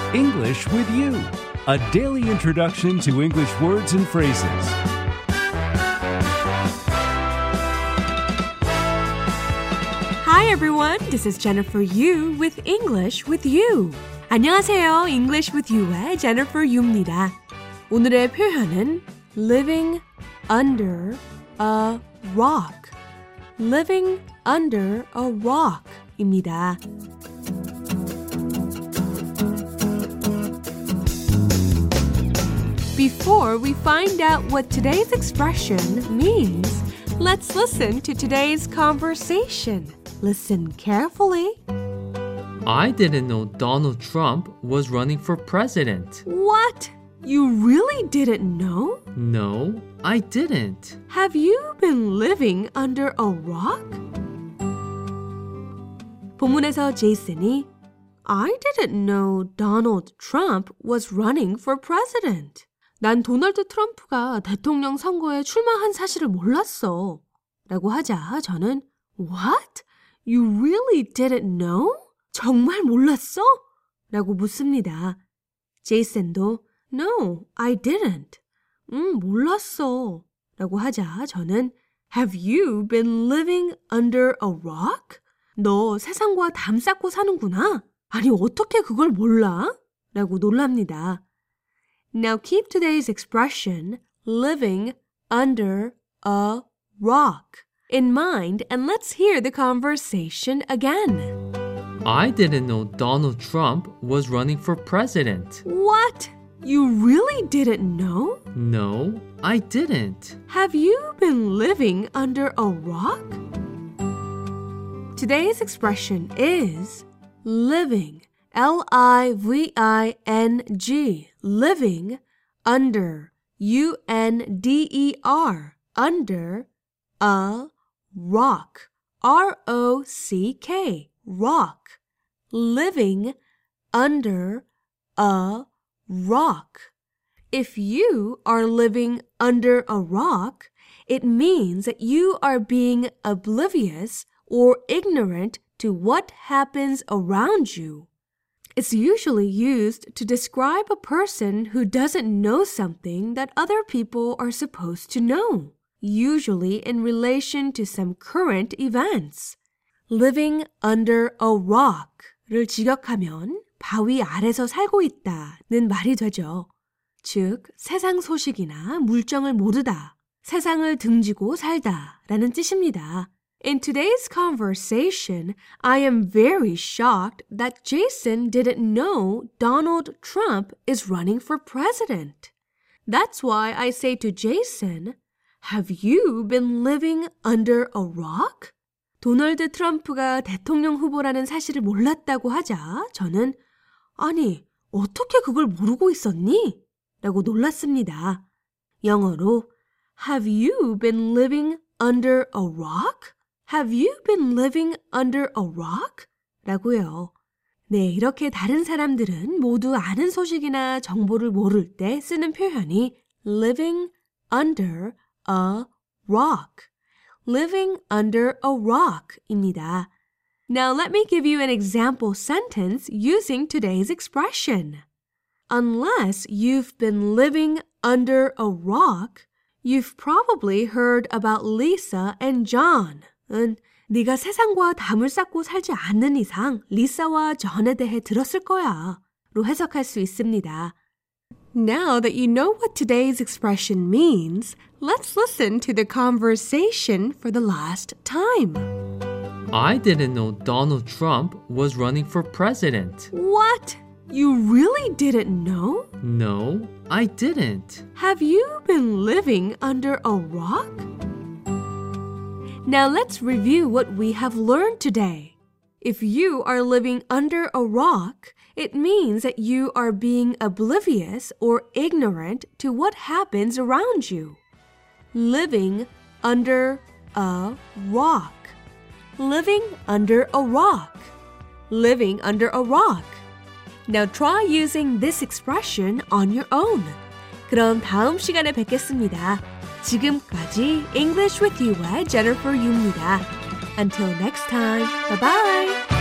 English with You, a daily introduction to English words and phrases. Hi everyone, this is Jennifer Yu with English with You. 안녕하세요, English with You의 Jennifer Yu입니다. 오늘의 표현은 living under a rock. living under a rock입니다. Before we find out what today's expression means, let's listen to today's conversation. Listen carefully. I didn't know Donald Trump was running for president. What? You really didn't know? No, I didn't. Have you been living under a rock? 본문에서 제이슨이 I didn't know Donald Trump was running for president. 난 도널드 트럼프가 대통령 선거에 출마한 사실을 몰랐어. 라고 하자 저는 What? You really didn't know? 정말 몰랐어? 라고 묻습니다. 제이슨도 No, I didn't. 몰랐어. 라고 하자 저는 Have you been living under a rock? 너 세상과 담 쌓고 사는구나. 아니 어떻게 그걸 몰라? 라고 놀랍니다. Now keep today's expression living under a rock in mind and let's hear the conversation again. I didn't know Donald Trump was running for president. What? You really didn't know? No, I didn't. Have you been living under a rock? Today's expression is living. L-I-V-I-N-G. Living under. U-N-D-E-R. Under a rock. R-O-C-K. Rock. Living under a rock. If you are living under a rock, it means that you are being oblivious or ignorant to what happens around you. It's usually used to describe a person who doesn't know something that other people are supposed to know, usually in relation to some current events. Living under a rock를 직역하면 바위 아래서 살고 있다는 말이 되죠. 즉, 세상 소식이나 물정을 모르다, 세상을 등지고 살다라는 뜻입니다. In today's conversation, I am very shocked that Jason didn't know Donald Trump is running for president. That's why I say to Jason, Have you been living under a rock? 도널드 트럼프가 대통령 후보라는 사실을 몰랐다고 하자 저는 아니, 어떻게 그걸 모르고 있었니? 라고 놀랐습니다. 영어로 Have you been living under a rock? Have you been living under a rock? 라고요. 네, 이렇게 다른 사람들은 모두 아는 소식이나 정보를 모를 때 쓰는 표현이 living under a rock. living under a rock입니다. Now let me give you an example sentence using today's expression. Unless you've been living under a rock, you've probably heard about Lisa and John. 네가 세상과 담을 쌓고 살지 않는 이상 리사와 존에 대해 들었을 거야. 로 해석할 수 있습니다. Now that you know what today's expression means, let's listen to the conversation for the last time. I didn't know Donald Trump was running for president. What? You really didn't know? No, I didn't. Have you been living under a rock? Now let's review what we have learned today. If you are living under a rock, it means that you are being oblivious or ignorant to what happens around you. Living under a rock. Living under a rock. Living under a rock. Now try using this expression on your own. 그럼 다음 시간에 뵙겠습니다. 지금까지 English with You의 Jennifer Yu입니다. Until next time, bye-bye!